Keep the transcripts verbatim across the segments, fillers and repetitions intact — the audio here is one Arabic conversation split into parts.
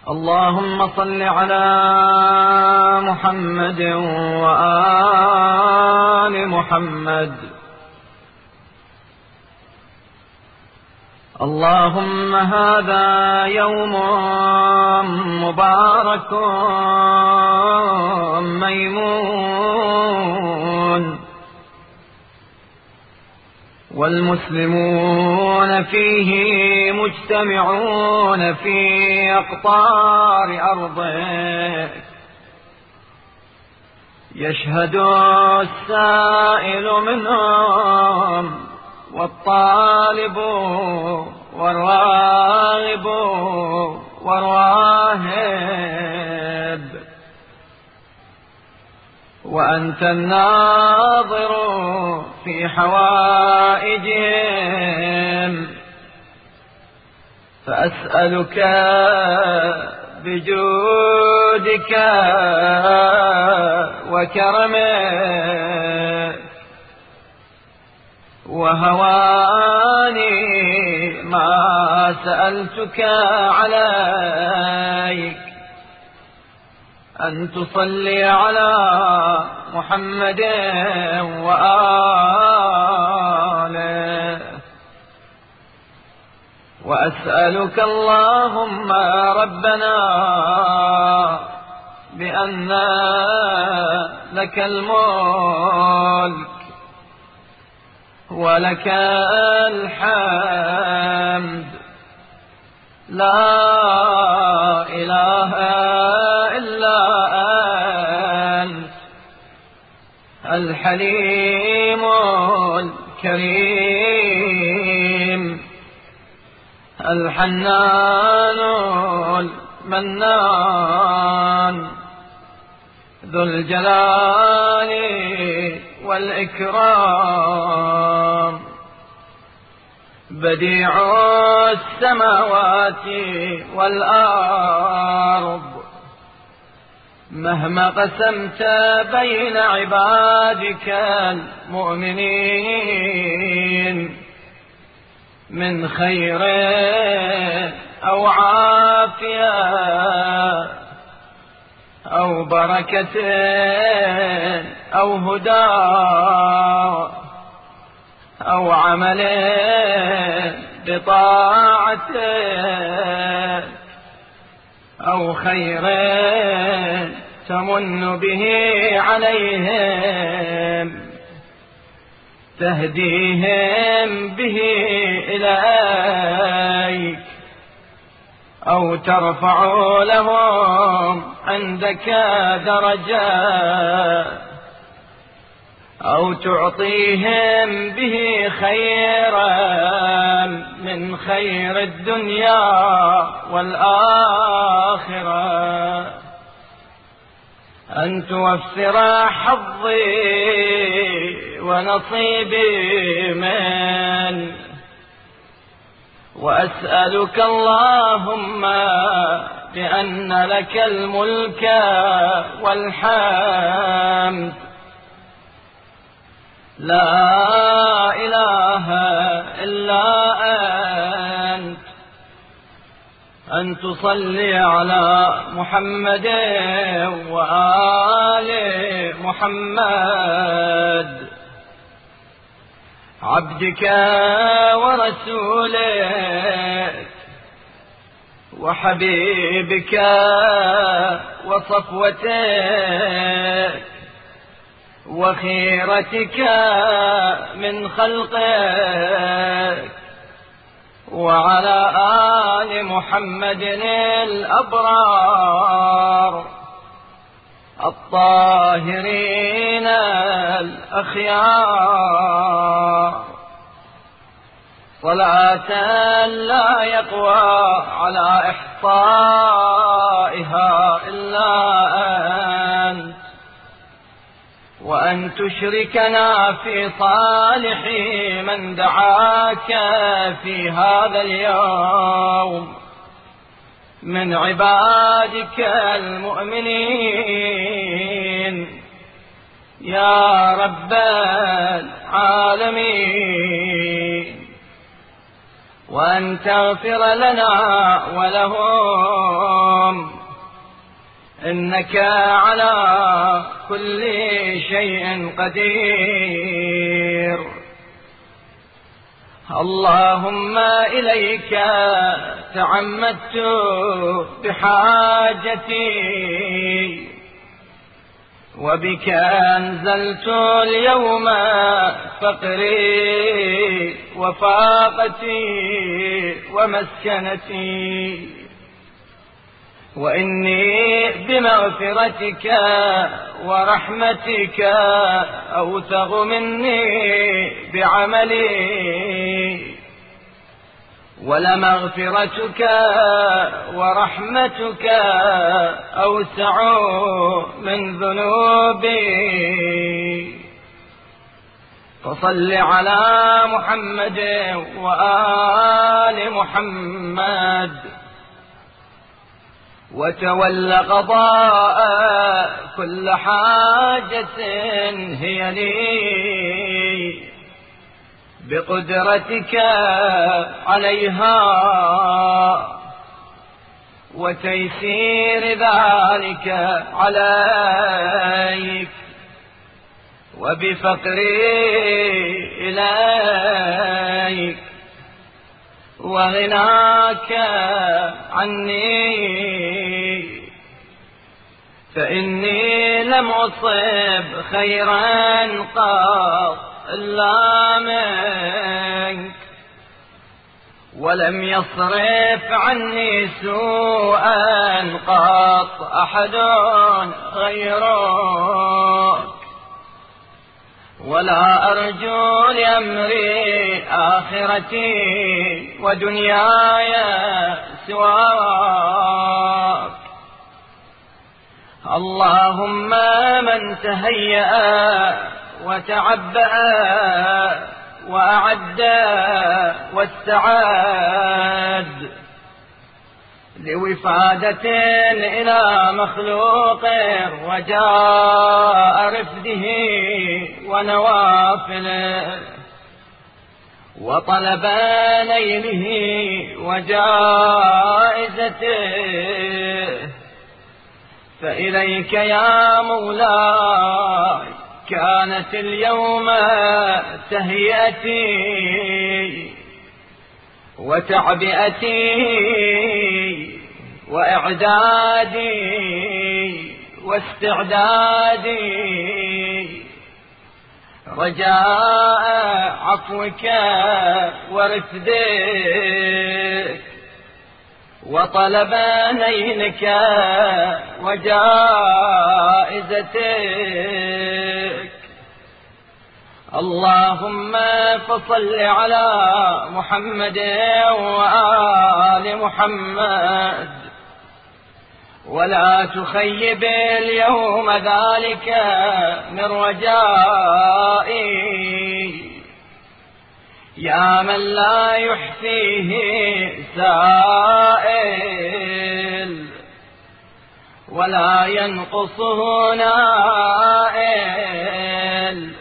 اللهم صل على محمد وآل محمد. اللهم هذا يوم مبارك ميمون، والمسلمون فيه مجتمعون في أقطار أرضه، يشهد السائل منهم والطالب والراغب والراهب، وأنت الناظر في حوائجهم، فأسألك بجودك وكرمك وهواني ما سألتك عليك أن تصلي على محمد وآله. وأسألك اللهم ربنا بأن لك الملك ولك الحمد، لا إله إلا أنت الحليم الكريم الحنان المنان ذو الجلال والإكرام، بديع السماوات والأرض، مهما قسمت بين عبادك المؤمنين من خير أو عافية أو بركة أو هدى أو عمل بطاعتك أو خير تمن به عليهم تهديهم به إليك، أو ترفع لهم عندك درجات، أو تعطيهم به خيرا من خير الدنيا والآخرة، أن توفر حظي ونصيبي من. وأسألك اللهم بأن لك الملك والحمد، لا إله إلا أنت، أن تصلي على محمد وآل محمد عبدك ورسولك وحبيبك وصفوتك وخيرتك من خلقك، وعلى آل محمد الأبرار الطاهرين الأخيار، صلاة لا يقوى على إحصائها إلا أنت، وأن تشركنا في صالح من دعاك في هذا اليوم من عبادك المؤمنين يا رب العالمين، وأن تغفر لنا ولهم إنك على كل شيء قدير. اللهم إليك تعمدت بحاجتي، وبك أنزلت اليوم فقري وفاقتي ومسكنتي، وإني بمغفرتك ورحمتك أوثق مني بعملي، ولمغفرتك ورحمتك أوسع من ذنوبي. فصل على محمد وآل محمد، وتول قضاء كل حاجة هي لي بقدرتك عليها، وتيسير ذلك عليك، وبفقري إليك وغناك عني، فإني لم أصب خيرا قط إلا منك، ولم يصرف عني سوءا قط أحد غيرك، ولا أرجو لأمري آخرتي ودنياي سواك. اللهم من تهيأ وتعبأ وأعد واستعاد لوفادة إلى مخلوق وجاء رفده ونوافله وطلب نيله وجائزته، فإليك يا مولاي كانت اليوم تهيئتي وتعبئتي وإعدادي واستعدادي، رجاء عفوك ورفدك وطلب نيلك وجائزتك. اللهم فصل على محمد وآل محمد، ولا تخيب اليوم ذلك من رجائي، يا من لا يحصيه سائل ولا ينقصه نائل،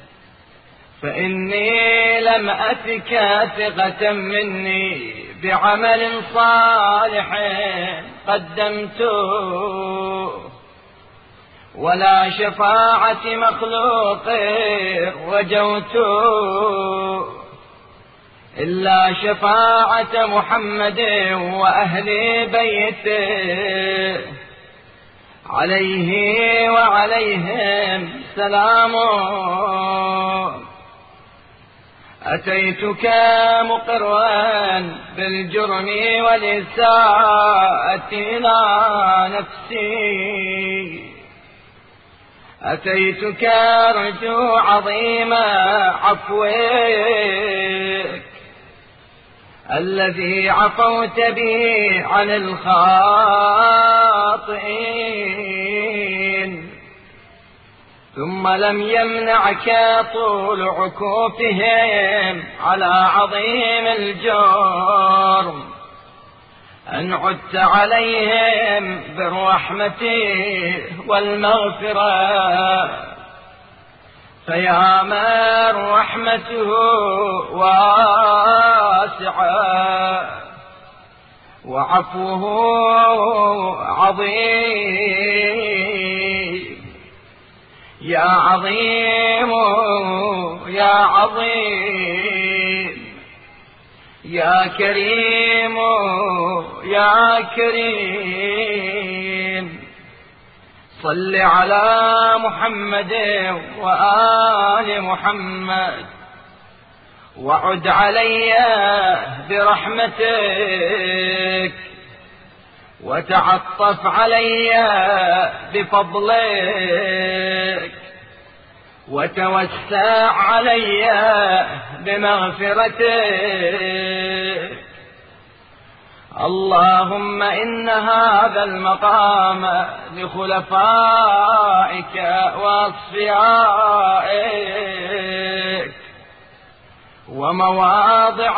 فإني لم أتك ثقة مني بعمل صالح قدمته، ولا شفاعة مخلوق رجوت، إلا شفاعة محمد وأهل بيته عليه وعليهم سلام. أتيتك مقرا بالجرم والإساءة إلى نفسي، أتيتك أرجو عظيم عفوك الذي عفوت به عن الخاطئين، ثم لم يمنعك طول عكوفهم على عظيم الجرم أن عدت عليهم بالرحمة والمغفرة، فيا من رحمته واسعة وعفوه عظيم، يا عظيم يا عظيم، يا كريم يا كريم، صل على محمد وآل محمد، وعد علي برحمتك، وتعطف علي بفضلك، وتوسع علي بمغفرتك. اللهم إن هذا المقام لخلفائك وأصفيائك ومواضع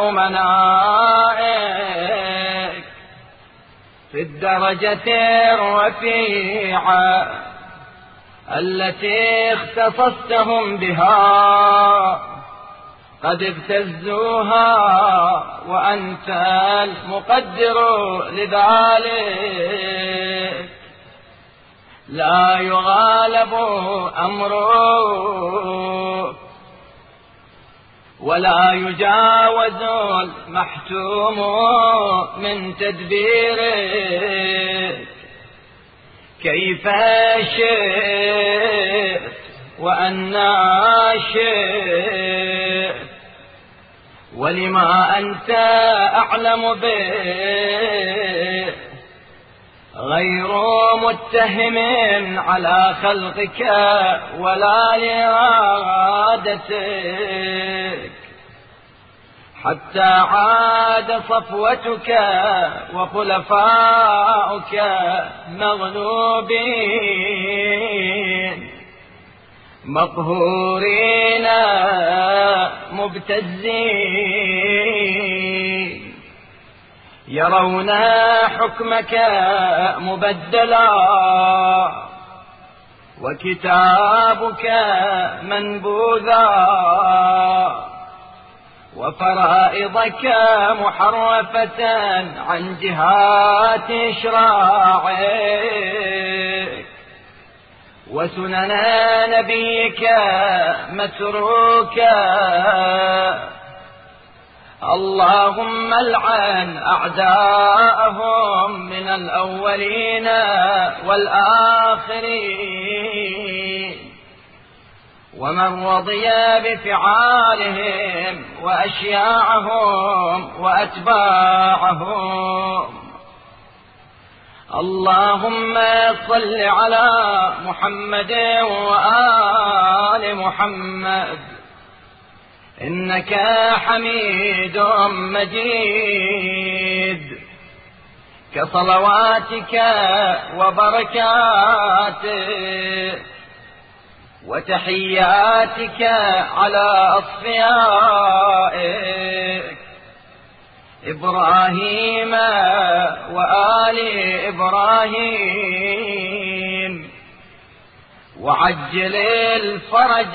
أمنائك في الدرجة الرفيعة التي اختصصتهم بها، قد ابتزوها وأنت المقدر لذلك، لا يغالب أمرك ولا يجاوز المحتوم من تدبيرك، كيف شئت وأنا شئت، ولما أنت أعلم به، غير متهم على خلقك ولا لإرادتك، حتى عاد صفوتك وخلفاؤك مغلوبين مقهورين مبتزين، يرون حكمك مبدلا وكتابك منبوذا وفرائضك محرفة عن جهات إشراعك، وسنن نبيك متروكا. اللهم العن أعداءهم من الأولين والآخرين، ومن رضي بفعالهم وأشياعهم وأتباعهم. اللهم صل على محمد وآل محمد، إنك حميد مجيد، كصلواتك وبركاتك وتحياتك على أصفيائك إبراهيم وآل إبراهيم، وعجل الفرج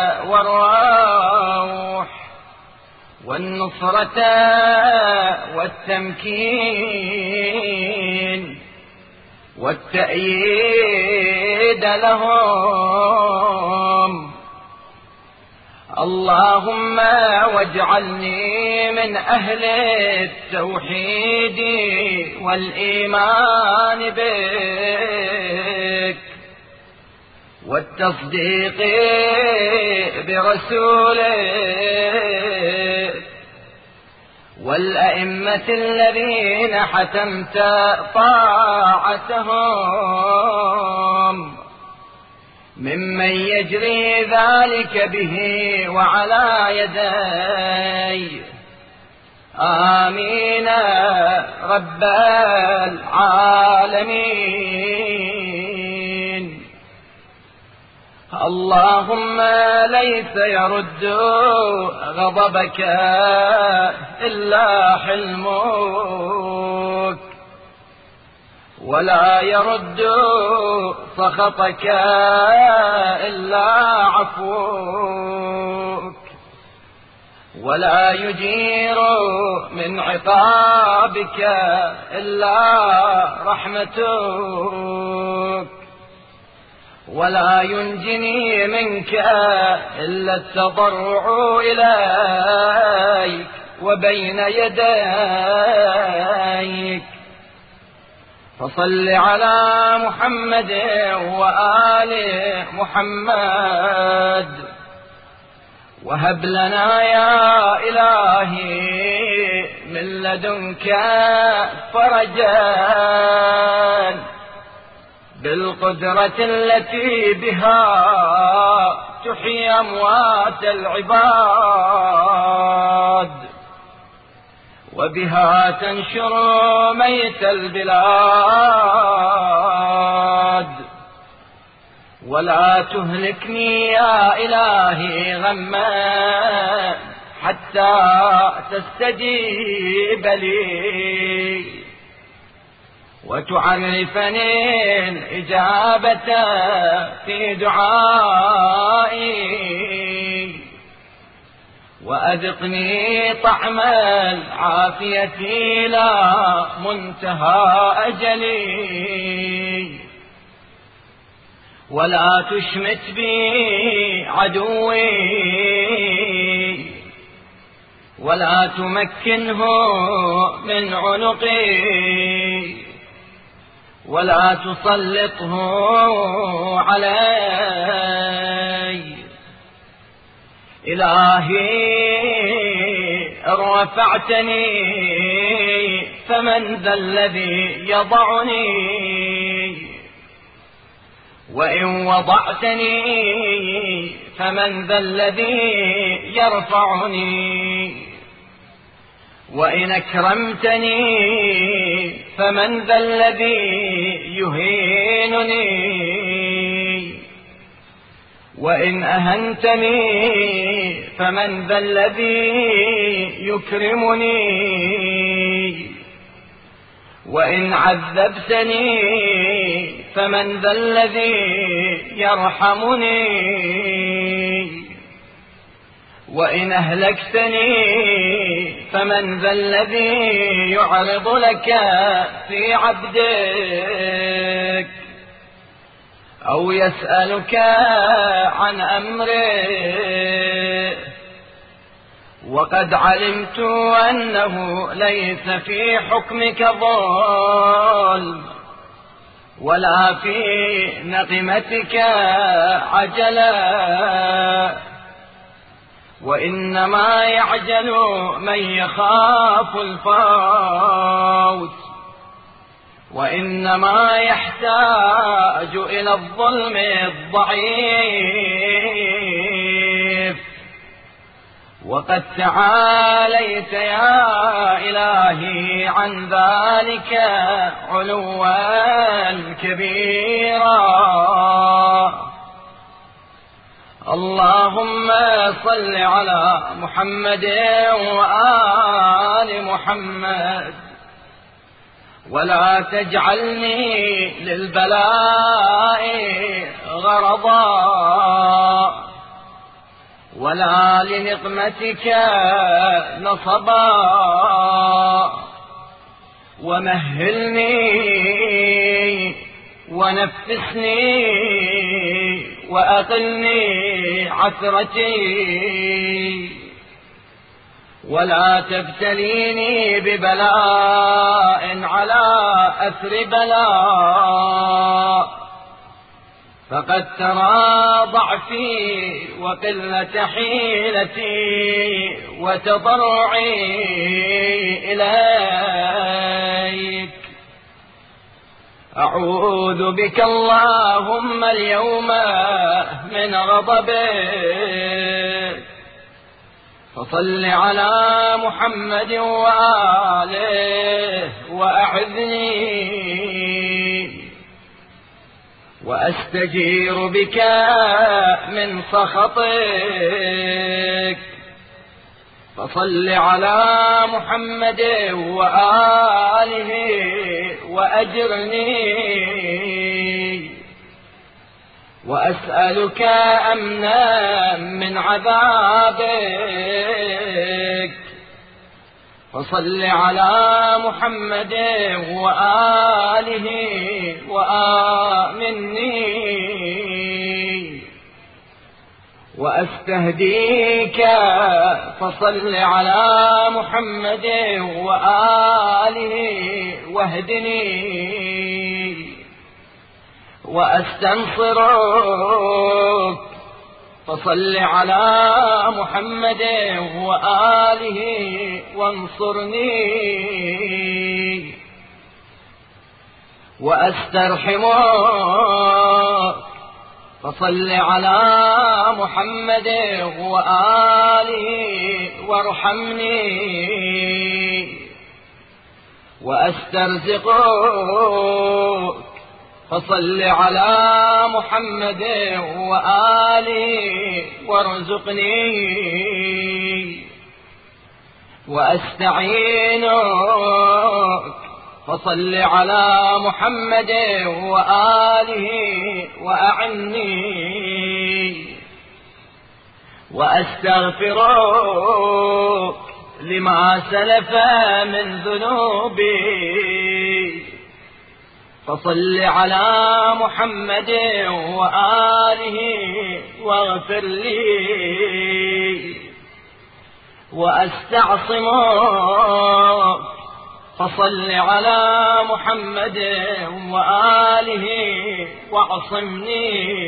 والروح والنصرة والتمكين والتأييد لهم. اللهم واجعلني من أهل التوحيد والإيمان بك والتصديق برسولك، والأئمة الذين حتمت طاعتهم ممن يجري ذلك به وعلى يدي. آمين رب العالمين. اللهم ليس يرد غضبك إلا حلمك، ولا يرد سخطك إلا عفوك، ولا يجير من عقابك إلا رحمتك، ولا ينجني منك إلا التضرع إليك وبين يديك. فصل على محمد وآل محمد، وهب لنا يا إلهي من لدنك فرجا بالقدرة التي بها تحيي أموات العباد، وبها تنشر ميت البلاد. ولا تهلكني يا إلهي غما حتى تستجيب لي وتعرفني الإجابة في دعائي، وأذقني طعم العافية لا منتهى أجلي. ولا تشمت بي عدوي ولا تمكنه من عنقي، ولا تسلطه علي. إلهي رفعتني فمن ذا الذي يضعني، وإن وضعتني فمن ذا الذي يرفعني، وإن أكرمتني فمن ذا الذي يهينني، وإن أهنتني فمن ذا الذي يكرمني، وإن عذبتني فمن ذا الذي يرحمني، وإن أهلكتني فمن ذا الذي يعرض لك في عبدك أو يسألك عن أمره. وقد علمت أنه ليس في حكمك ظلم ولا في نقمتك عجلا، وإنما يعجل من يخاف الفوت، وإنما يحتاج إلى الظلم الضعيف. وقد تعاليت يا إلهي عن ذلك علوا كبيرا. اللهم صل على محمد وآل محمد، ولا تجعلني للبلاء غرضا ولا لنقمتك نصبا، ومهلني ونفسني وأقلني عثرتي، ولا تبتليني ببلاء على أثر بلاء، فقد ترى ضعفي وقلة حيلتي وتضرعي إليك. أعوذ بك اللهم اليوم من غضبك، فصل على محمد وآله وأعذني، وأستجير بك من سخطك. فصل على محمد وآله وأجرني، وأسألك أمنا من عذابك. فصل على محمد وآله وآمني، وأستهديك فصل على محمد وآله واهدني، وأستنصرك فصل على محمد وآله وانصرني، وأسترحمك فصل على محمد وآله وارحمني، وأسترزقك فصل على محمد وآله وارزقني، وأستعينك فصل على محمد وآله وأعني، وأستغفرك لما سلف من ذنوبي، فصل على محمد وآله واغفر لي، وأستعصمك فصل على محمد وآله واعصمني،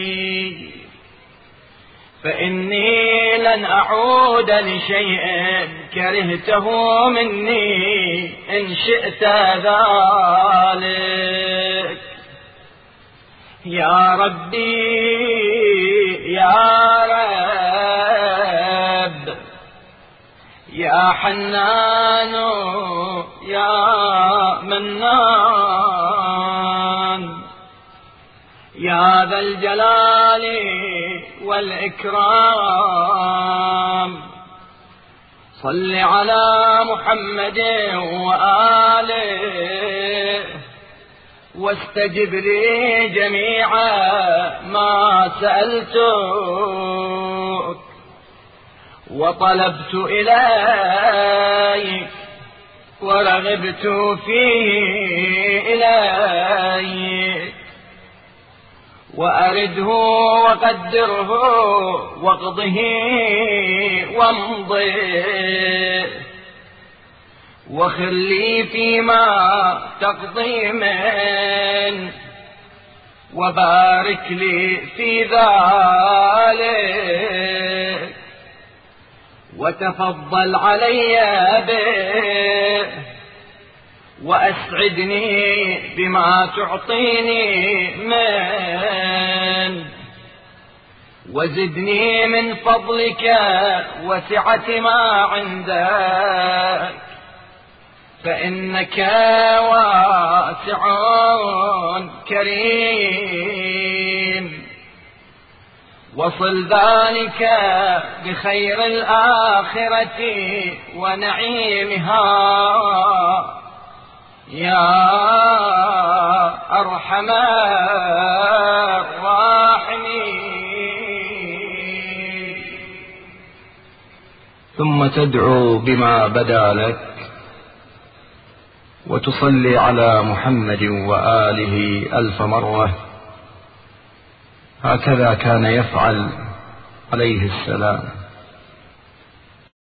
فإني لن أعود لشيء كرهته مني إن شئت ذلك. يا ربي يا رب يا حنان يا منان يا ذا الجلال والإكرام، صل على محمد وآله واستجب لي جميع ما سألتك وطلبت إليك ورغبت فيه إليك، وأرده وقدره واقضه وامضه، وخر لي فيما تقضي من، وبارك لي في ذلك، وتفضل علي به، وأسعدني بما تعطيني من، وزدني من فضلك وسعة ما عندك، فإنك واسع كريم. وصل ذلك بخير الآخرة ونعيمها يا أرحم الراحمين. ثم تدعو بما بدا لك وتصلي على محمد وآله ألف مرة. هكذا كان يفعل عليه السلام.